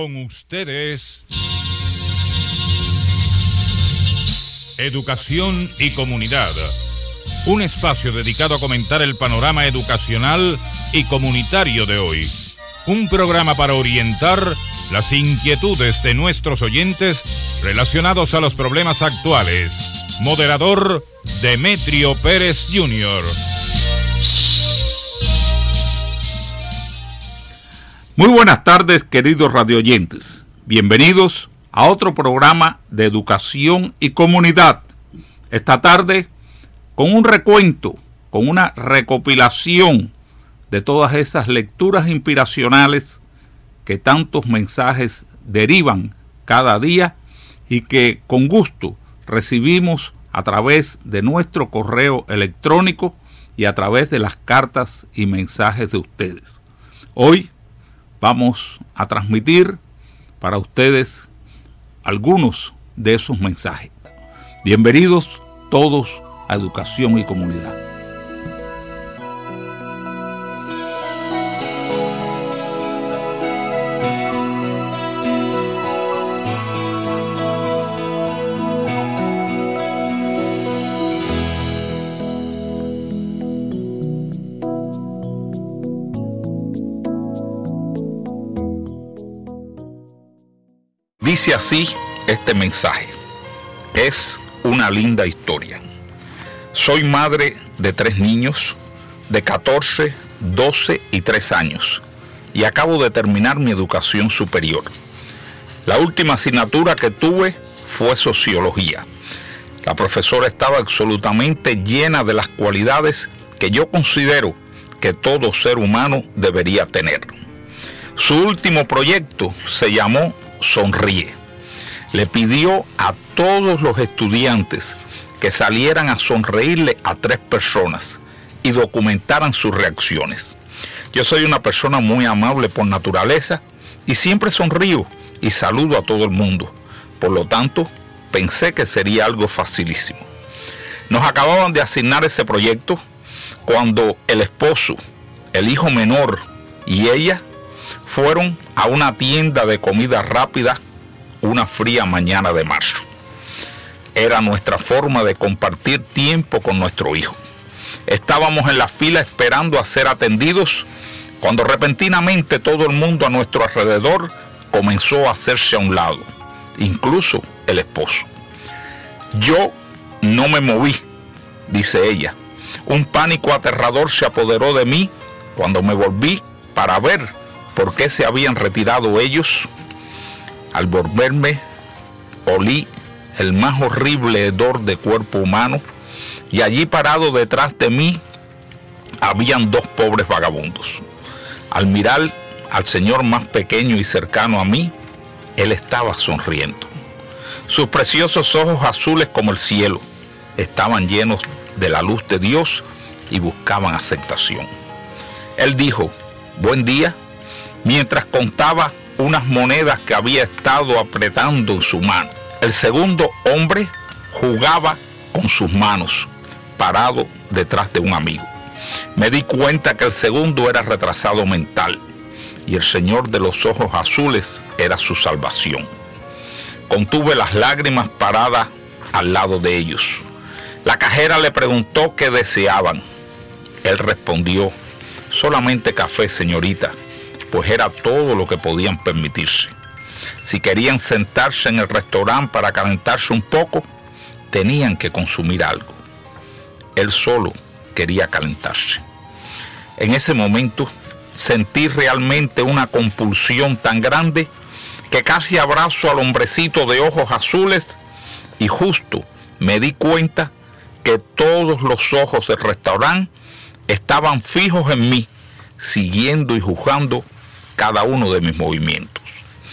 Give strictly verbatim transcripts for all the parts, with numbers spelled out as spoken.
Con ustedes, Educación y Comunidad, un espacio dedicado a comentar el panorama educacional y comunitario de hoy. Un programa para orientar las inquietudes de nuestros oyentes relacionados a los problemas actuales. Moderador, Demetrio Pérez junior Muy buenas tardes, queridos radioyentes. Bienvenidos a otro programa de Educación y Comunidad. Esta tarde, con un recuento, con una recopilación de todas esas lecturas inspiracionales que tantos mensajes derivan cada día y que con gusto recibimos a través de nuestro correo electrónico y a través de las cartas y mensajes de ustedes. Hoy vamos a transmitir para ustedes algunos de esos mensajes. Bienvenidos todos a Educación y Comunidad. Dice así este mensaje. Es una linda historia. Soy madre de tres niños de catorce, doce y tres años y acabo de terminar mi educación superior. La última asignatura que tuve fue sociología. La profesora estaba absolutamente llena de las cualidades que yo considero que todo ser humano debería tener. Su último proyecto se llamó Sonríe. Le pidió a todos los estudiantes que salieran a sonreírle a tres personas y documentaran sus reacciones. Yo soy una persona muy amable por naturaleza y siempre sonrío y saludo a todo el mundo. Por lo tanto, pensé que sería algo facilísimo. Nos acababan de asignar ese proyecto cuando el esposo, el hijo menor y ella fueron a una tienda de comida rápida una fría mañana de marzo. Era nuestra forma de compartir tiempo con nuestro hijo. Estábamos en la fila esperando a ser atendidos cuando repentinamente todo el mundo a nuestro alrededor comenzó a hacerse a un lado, incluso el esposo. Yo no me moví, dice ella. Un pánico aterrador se apoderó de mí cuando me volví para ver por qué se habían retirado ellos. Al volverme, olí el más horrible hedor de cuerpo humano y allí parado detrás de mí habían dos pobres vagabundos. Al mirar al señor más pequeño y cercano a mí, él estaba sonriendo. Sus preciosos ojos azules como el cielo estaban llenos de la luz de Dios y buscaban aceptación. Él dijo, buen día, mientras contaba unas monedas que había estado apretando en su mano. El segundo hombre jugaba con sus manos, parado detrás de un amigo. Me di cuenta que el segundo era retrasado mental y el señor de los ojos azules era su salvación. Contuve las lágrimas paradas al lado de ellos. La cajera le preguntó qué deseaban. Él respondió, solamente café, señorita, pues era todo lo que podían permitirse. Si querían sentarse en el restaurante para calentarse un poco, tenían que consumir algo. Él solo quería calentarse. En ese momento sentí realmente una compulsión tan grande que casi abrazo al hombrecito de ojos azules y justo me di cuenta que todos los ojos del restaurante estaban fijos en mí, siguiendo y juzgando cada uno de mis movimientos.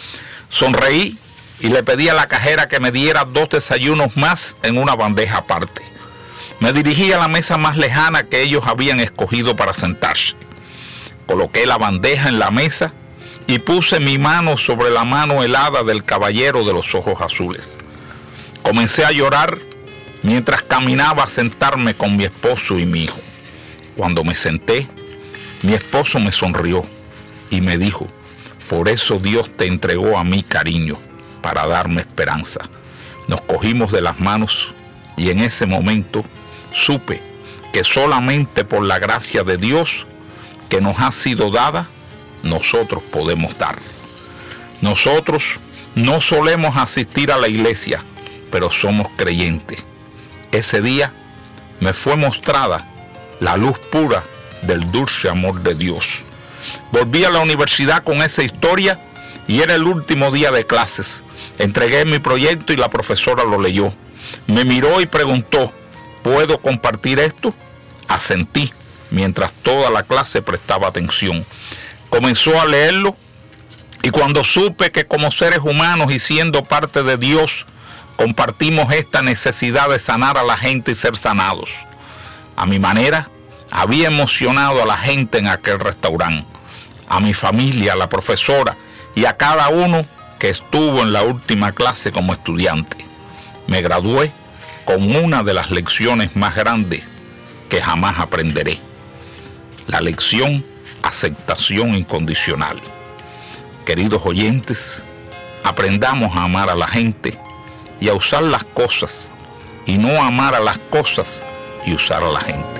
Sonreí y le pedí a la cajera que me diera dos desayunos más en una bandeja aparte. Me dirigí a la mesa más lejana que ellos habían escogido para sentarse. Coloqué la bandeja en la mesa y puse mi mano sobre la mano helada del caballero de los ojos azules. Comencé a llorar mientras caminaba a sentarme con mi esposo y mi hijo. Cuando me senté, mi esposo me sonrió y me dijo, Por eso Dios te entregó a mí, cariño, para darme esperanza. Nos cogimos de las manos y en ese momento supe que solamente por la gracia de Dios que nos ha sido dada, nosotros podemos dar. Nosotros no solemos asistir a la iglesia, pero somos creyentes. Ese día me fue mostrada la luz pura del dulce amor de Dios. Volví a la universidad con esa historia y era el último día de clases. Entregué mi proyecto y la profesora lo leyó. Me miró y preguntó, ¿puedo compartir esto? Asentí, mientras toda la clase prestaba atención. Comenzó a leerlo y cuando supe que como seres humanos y siendo parte de Dios, compartimos esta necesidad de sanar a la gente y ser sanados. A mi manera, había emocionado a la gente en aquel restaurante, a mi familia, a la profesora y a cada uno que estuvo en la última clase como estudiante. Me gradué con una de las lecciones más grandes que jamás aprenderé. La lección aceptación incondicional. Queridos oyentes, aprendamos a amar a la gente y a usar las cosas, y no amar a las cosas y usar a la gente.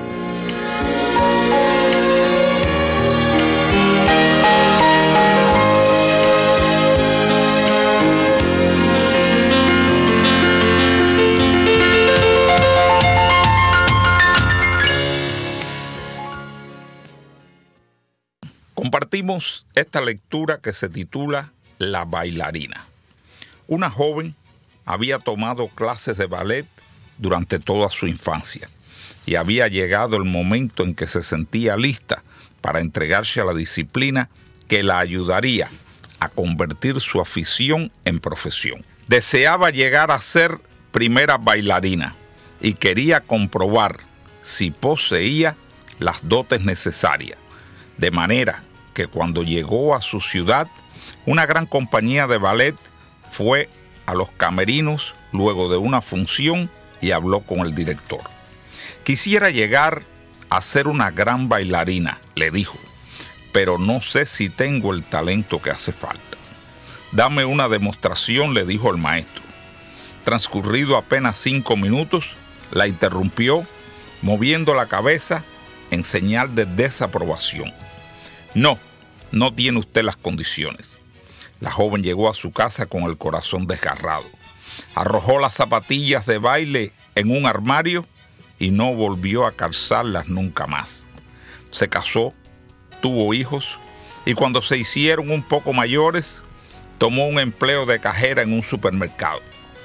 Compartimos esta lectura que se titula La bailarina. Una joven había tomado clases de ballet durante toda su infancia y había llegado el momento en que se sentía lista para entregarse a la disciplina que la ayudaría a convertir su afición en profesión. Deseaba llegar a ser primera bailarina y quería comprobar si poseía las dotes necesarias, de manera que cuando llegó a su ciudad, una gran compañía de ballet fue a los camerinos luego de una función y habló con el director. Quisiera llegar a ser una gran bailarina, le dijo, pero no sé si tengo el talento que hace falta. Dame una demostración, le dijo el maestro. Transcurrido apenas cinco minutos, la interrumpió, moviendo la cabeza en señal de desaprobación. No, no tiene usted las condiciones. La joven llegó a su casa con el corazón desgarrado. Arrojó las zapatillas de baile en un armario y no volvió a calzarlas nunca más. Se casó, tuvo hijos y cuando se hicieron un poco mayores, tomó un empleo de cajera en un supermercado.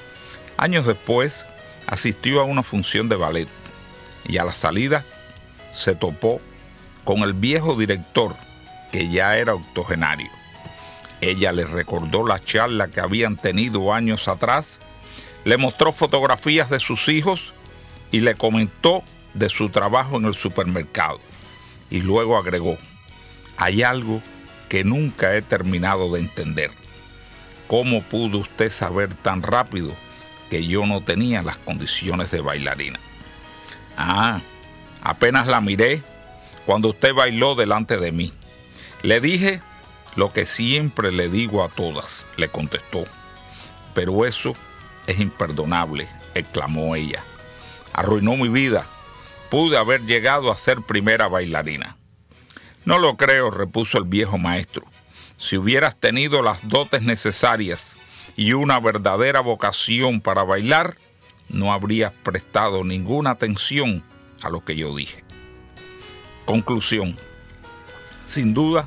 Años después, asistió a una función de ballet y a la salida se topó con el viejo director, que ya era octogenario. Ella le recordó la charla que habían tenido años atrás, le mostró fotografías de sus hijos y le comentó de su trabajo en el supermercado. Y luego agregó, hay algo que nunca he terminado de entender. ¿Cómo pudo usted saber tan rápido que yo no tenía las condiciones de bailarina? Ah, apenas la miré cuando usted bailó delante de mí. Le dije lo que siempre le digo a todas, le contestó. Pero eso es imperdonable, exclamó ella. Arruinó mi vida. Pude haber llegado a ser primera bailarina. No lo creo, repuso el viejo maestro. Si hubieras tenido las dotes necesarias y una verdadera vocación para bailar, no habrías prestado ninguna atención a lo que yo dije. Conclusión. Sin duda,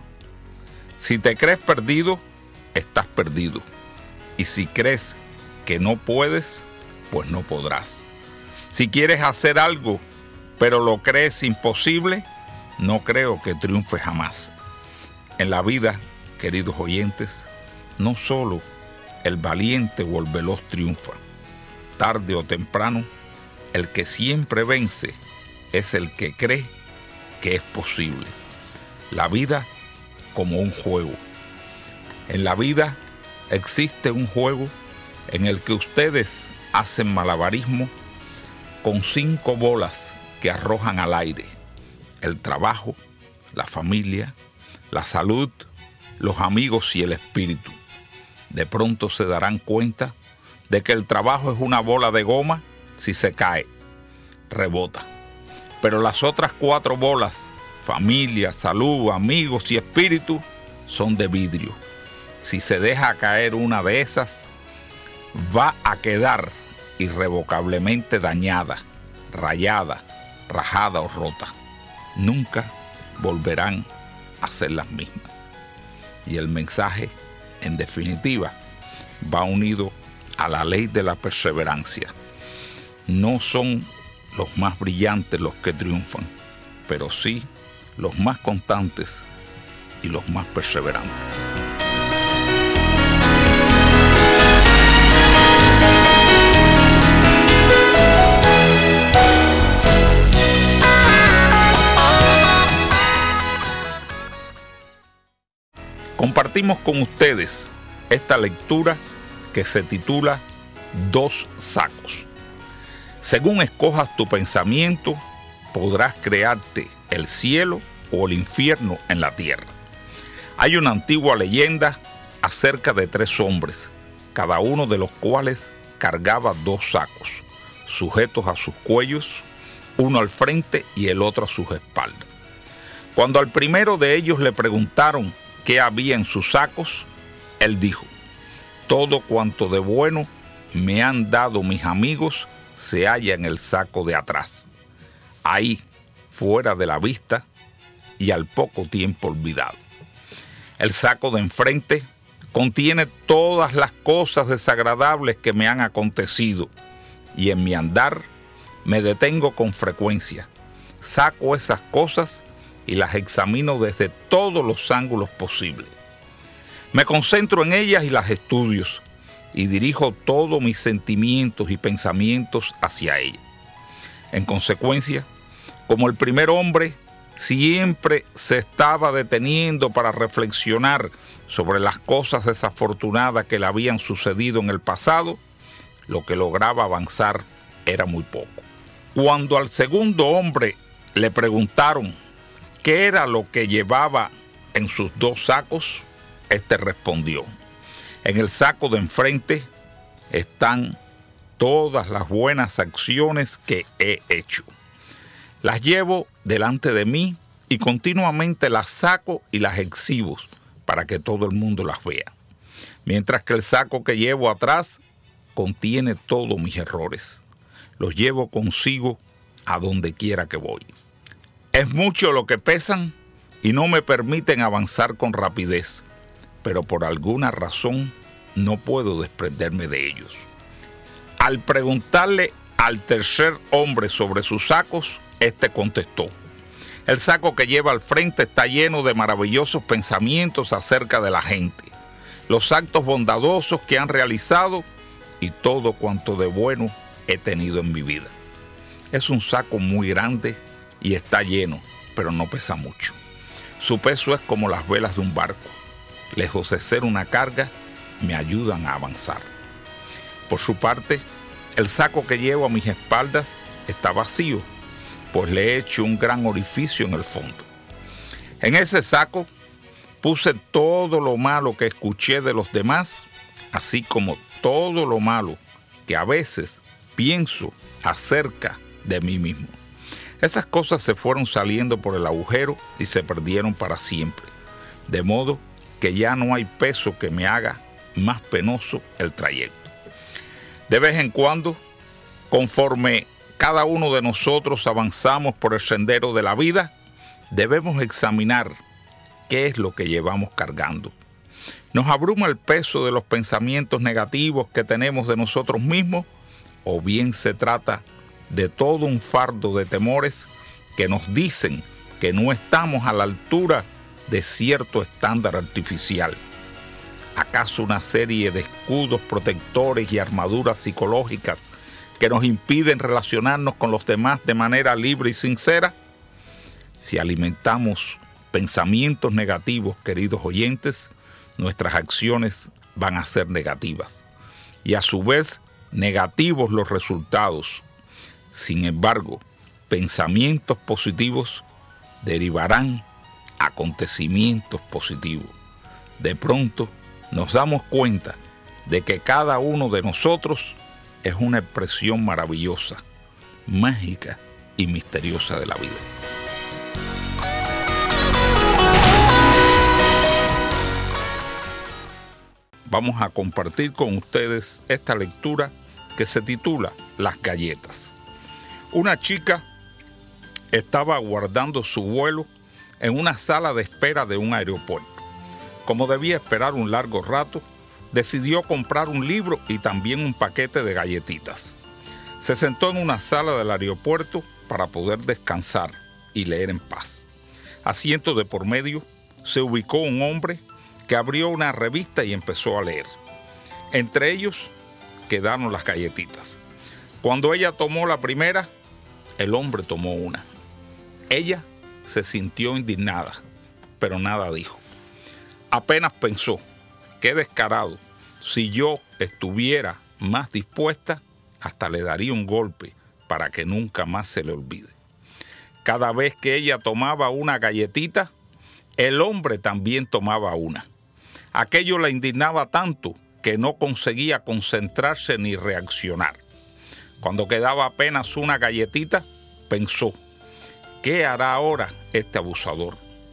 si te crees perdido, estás perdido. Y si crees que no puedes, pues no podrás. Si quieres hacer algo, pero lo crees imposible, no creo que triunfe jamás. En la vida, queridos oyentes, no solo el valiente o el veloz triunfa. Tarde o temprano, el que siempre vence es el que cree que es posible. La vida como un juego. En la vida existe un juego en el que ustedes hacen malabarismo con cinco bolas que arrojan al aire: el trabajo, la familia, la salud, los amigos y el espíritu. De pronto se darán cuenta de que el trabajo es una bola de goma. Si se cae, rebota. Pero las otras cuatro bolas, familia, salud, amigos y espíritu, son de vidrio. Si se deja caer una de esas, va a quedar irrevocablemente dañada, rayada, rajada o rota. Nunca volverán a ser las mismas. Y el mensaje, en definitiva, va unido a la ley de la perseverancia. No son los más brillantes los que triunfan, pero sí los más constantes y los más perseverantes. Compartimos con ustedes esta lectura que se titula Dos sacos. Según escojas tu pensamiento, podrás crearte el cielo o el infierno en la tierra. Hay una antigua leyenda acerca de tres hombres, cada uno de los cuales cargaba dos sacos, sujetos a sus cuellos, uno al frente y el otro a sus espaldas. Cuando al primero de ellos le preguntaron qué había en sus sacos, él dijo: todo cuanto de bueno me han dado mis amigos se halla en el saco de atrás, ahí, fuera de la vista y al poco tiempo olvidado. El saco de enfrente contiene todas las cosas desagradables que me han acontecido, y en mi andar me detengo con frecuencia. Saco esas cosas y las examino desde todos los ángulos posibles. Me concentro en ellas y las estudio, y dirijo todos mis sentimientos y pensamientos hacia ellas. En consecuencia, como el primer hombre siempre se estaba deteniendo para reflexionar sobre las cosas desafortunadas que le habían sucedido en el pasado, lo que lograba avanzar era muy poco. Cuando al segundo hombre le preguntaron qué era lo que llevaba en sus dos sacos, éste respondió: en el saco de enfrente están todas las buenas acciones que he hecho. Las llevo delante de mí y continuamente las saco y las exhibo para que todo el mundo las vea. Mientras que el saco que llevo atrás contiene todos mis errores. Los llevo consigo a donde quiera que voy. Es mucho lo que pesan y no me permiten avanzar con rapidez, pero por alguna razón no puedo desprenderme de ellos. Al preguntarle al tercer hombre sobre sus sacos, este contestó: el saco que lleva al frente está lleno de maravillosos pensamientos acerca de la gente, los actos bondadosos que han realizado y todo cuanto de bueno he tenido en mi vida. Es un saco muy grande y está lleno, pero no pesa mucho. Su peso es como las velas de un barco. Lejos de ser una carga, me ayudan a avanzar. Por su parte, el saco que llevo a mis espaldas está vacío, pues le he hecho un gran orificio en el fondo. En ese saco puse todo lo malo que escuché de los demás, así como todo lo malo que a veces pienso acerca de mí mismo. Esas cosas se fueron saliendo por el agujero y se perdieron para siempre, de modo que ya no hay peso que me haga más penoso el trayecto. De vez en cuando, conforme cada uno de nosotros avanzamos por el sendero de la vida, debemos examinar qué es lo que llevamos cargando. ¿Nos abruma el peso de los pensamientos negativos que tenemos de nosotros mismos? ¿O bien se trata de todo un fardo de temores que nos dicen que no estamos a la altura de cierto estándar artificial? ¿Acaso una serie de escudos protectores y armaduras psicológicas que nos impiden relacionarnos con los demás de manera libre y sincera? Si alimentamos pensamientos negativos, queridos oyentes, nuestras acciones van a ser negativas y a su vez negativos los resultados. Sin embargo, pensamientos positivos derivarán acontecimientos positivos. de pronto nos damos cuenta de que cada uno de nosotros es una expresión maravillosa, mágica y misteriosa de la vida. Vamos a compartir con ustedes esta lectura que se titula Las galletas. Una chica estaba aguardando su vuelo en una sala de espera de un aeropuerto. Como debía esperar un largo rato, decidió comprar un libro y también un paquete de galletitas. Se sentó en una sala del aeropuerto para poder descansar y leer en paz. Asiento de por medio, se ubicó un hombre que abrió una revista y empezó a leer. Entre ellos quedaron las galletitas. Cuando ella tomó la primera, el hombre tomó una. Ella se sintió indignada, pero nada dijo. Apenas pensó, qué descarado, si yo estuviera más dispuesta, hasta le daría un golpe para que nunca más se le olvide. Cada vez que ella tomaba una galletita, el hombre también tomaba una. Aquello la indignaba tanto que no conseguía concentrarse ni reaccionar. Cuando quedaba apenas una galletita, pensó, ¿qué hará ahora este abusador?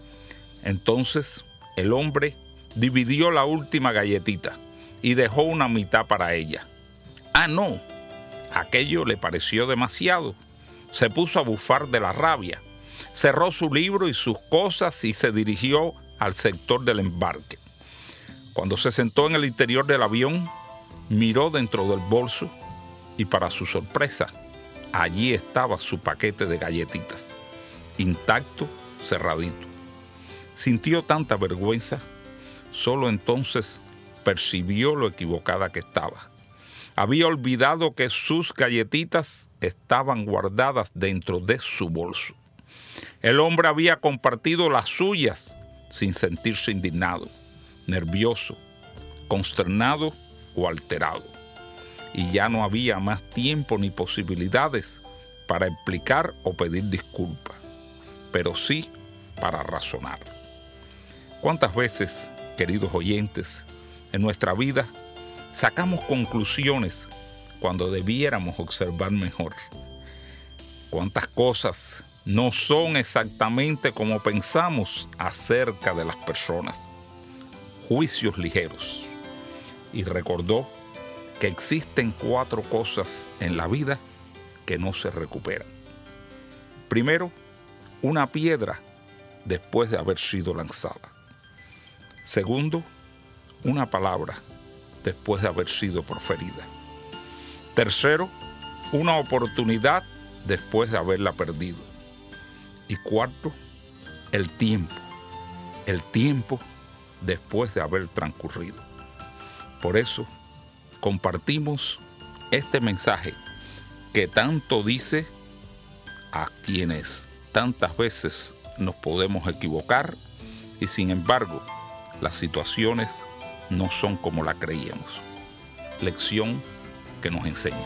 Entonces, el hombre dividió la última galletita y dejó una mitad para ella. Ah, no, aquello le pareció demasiado. Se puso a bufar de la rabia. Cerró su libro y sus cosas y se dirigió al sector del embarque. Cuando se sentó en el interior del avión, miró dentro del bolso y, para su sorpresa, allí estaba su paquete de galletitas, intacto, cerradito. Sintió tanta vergüenza, solo entonces percibió lo equivocada que estaba. Había olvidado que sus galletitas estaban guardadas dentro de su bolso. El hombre había compartido las suyas sin sentirse indignado, nervioso, consternado o alterado. Y ya no había más tiempo ni posibilidades para explicar o pedir disculpas, pero sí para razonar. ¿Cuántas veces, queridos oyentes, en nuestra vida sacamos conclusiones cuando debiéramos observar mejor? ¿Cuántas cosas no son exactamente como pensamos acerca de las personas? Juicios ligeros. Y recordó que existen cuatro cosas en la vida que no se recuperan. Primero, una piedra después de haber sido lanzada. Segundo, una palabra después de haber sido proferida. Tercero, una oportunidad después de haberla perdido. Y cuarto, el tiempo. El tiempo después de haber transcurrido. Por eso, compartimos este mensaje que tanto dice a quienes tantas veces nos podemos equivocar y sin embargo las situaciones no son como la creíamos. Lección que nos enseña.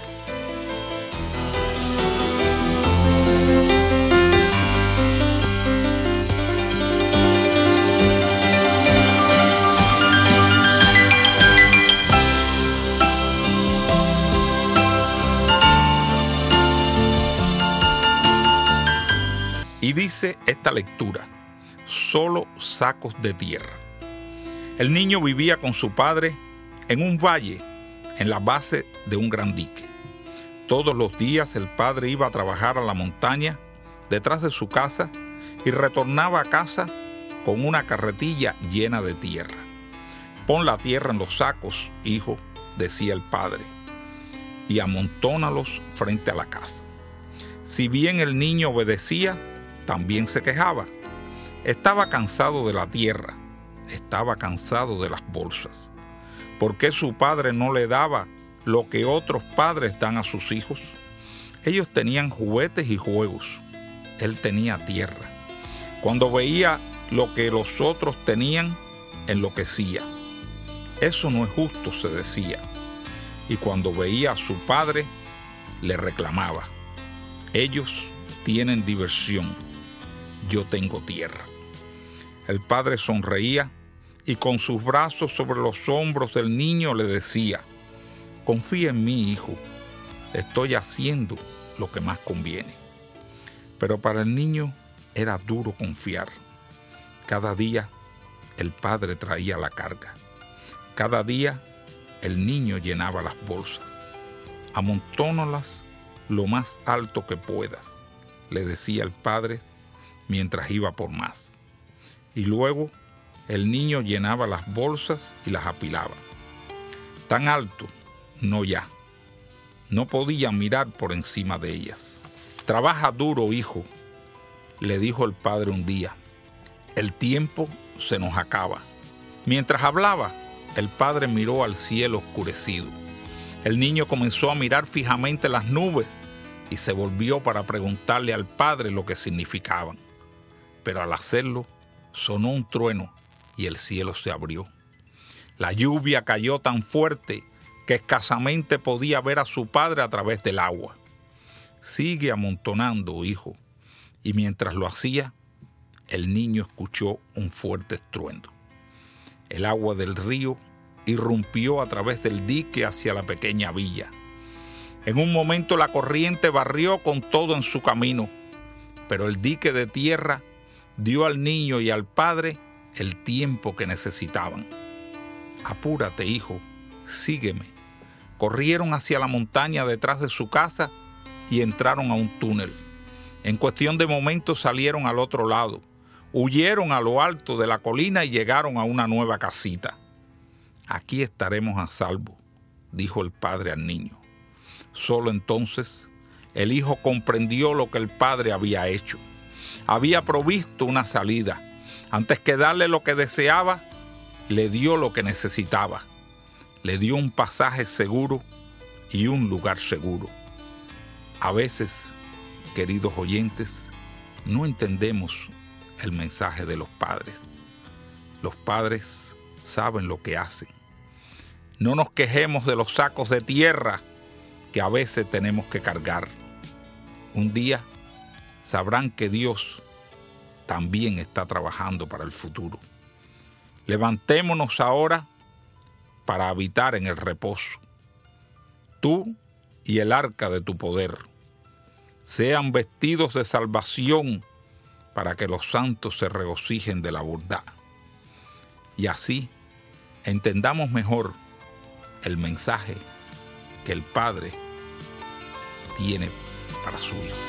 Y dice esta lectura, solo sacos de tierra. El niño vivía con su padre en un valle, en la base de un gran dique. Todos los días el padre iba a trabajar a la montaña detrás de su casa y retornaba a casa con una carretilla llena de tierra. Pon la tierra en los sacos, hijo, decía el padre, y amontónalos frente a la casa. Si bien el niño obedecía, también se quejaba. Estaba cansado de la tierra, estaba cansado de las bolsas. ¿Por qué su padre no le daba lo que otros padres dan a sus hijos? Ellos tenían juguetes y juegos. Él tenía tierra. Cuando veía lo que los otros tenían, enloquecía. Eso no es justo, se decía. Y cuando veía a su padre, le reclamaba. Ellos tienen diversión. Yo tengo tierra. El padre sonreía y con sus brazos sobre los hombros del niño le decía: confía en mí, hijo, estoy haciendo lo que más conviene. Pero para el niño era duro confiar. Cada día el padre traía la carga. Cada día el niño llenaba las bolsas. Amontónalas lo más alto que puedas, le decía el padre mientras iba por más. Y luego el niño llenaba las bolsas y las apilaba. Tan alto, no ya. No podía mirar por encima de ellas. Trabaja duro, hijo, le dijo el padre un día. El tiempo se nos acaba. Mientras hablaba, el padre miró al cielo oscurecido. El niño comenzó a mirar fijamente las nubes y se volvió para preguntarle al padre lo que significaban. Pero al hacerlo, sonó un trueno y el cielo se abrió. La lluvia cayó tan fuerte que escasamente podía ver a su padre a través del agua. Sigue amontonando, hijo. Y mientras lo hacía, el niño escuchó un fuerte estruendo. El agua del río irrumpió a través del dique hacia la pequeña villa. En un momento la corriente barrió con todo en su camino, pero el dique de tierra dio al niño y al padre el tiempo que necesitaban. Apúrate, hijo, sígueme. Corrieron hacia la montaña detrás de su casa y entraron a un túnel. En cuestión de momentos salieron al otro lado, huyeron a lo alto de la colina y llegaron a una nueva casita. Aquí estaremos a salvo, dijo el padre al niño. Solo entonces el hijo comprendió lo que el padre había hecho. Había provisto una salida. Antes que darle lo que deseaba, le dio lo que necesitaba. Le dio un pasaje seguro y un lugar seguro. A veces, queridos oyentes, no entendemos el mensaje de los padres. Los padres saben lo que hacen. No nos quejemos de los sacos de tierra que a veces tenemos que cargar. Un día sabrán que Dios también está trabajando para el futuro. Levantémonos ahora para habitar en el reposo. Tú y el arca de tu poder sean vestidos de salvación para que los santos se regocijen de la bondad. Y así entendamos mejor el mensaje que el Padre tiene para su Hijo.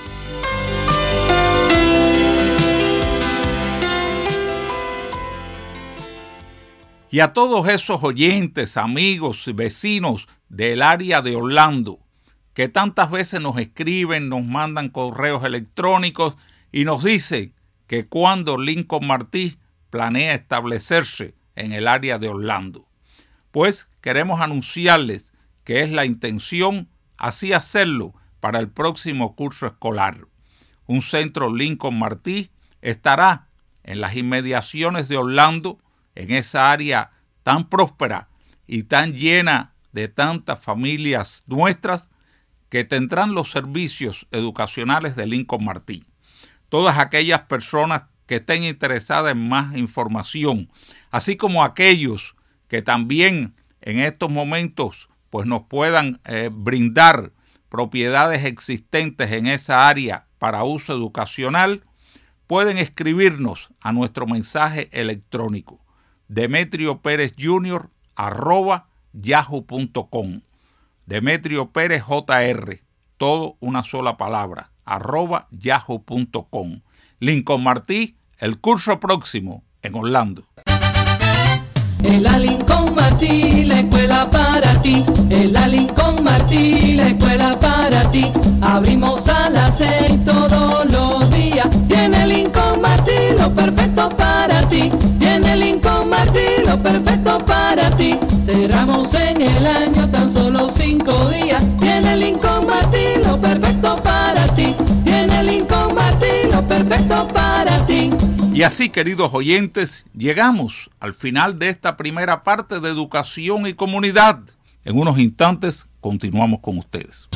Y a todos esos oyentes, amigos y vecinos del área de Orlando, que tantas veces nos escriben, nos mandan correos electrónicos y nos dicen que cuando Lincoln Martí planea establecerse en el área de Orlando. Pues queremos anunciarles que es la intención así hacerlo para el próximo curso escolar. Un centro Lincoln Martí estará en las inmediaciones de Orlando, en esa área tan próspera y tan llena de tantas familias nuestras que tendrán los servicios educacionales de Lincoln Martí. Todas aquellas personas que estén interesadas en más información, así como aquellos que también en estos momentos pues nos puedan eh, brindar propiedades existentes en esa área para uso educacional, pueden escribirnos a nuestro mensaje electrónico Demetrio Pérez Junior arroba yahoo punto com. Demetrio Pérez J R, todo una sola palabra, arroba yahoo punto com. Lincoln Martí, el curso próximo en Orlando. En la Lincoln Martí, la escuela para ti. En la Lincoln Martí, la escuela para ti. Abrimos a las seis todos los días. Tiene Lincoln Martí lo perfecto para ti. Tiene Lincoln Martí lo perfecto para ti. Cerramos en el año tan solo cinco días. Tiene Lincoln Martí lo perfecto para ti. Tiene Lincoln Martí lo perfecto para ti. Y así, queridos oyentes, llegamos al final de esta primera parte de Educación y Comunidad. En unos instantes continuamos con ustedes.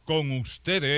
Con ustedes.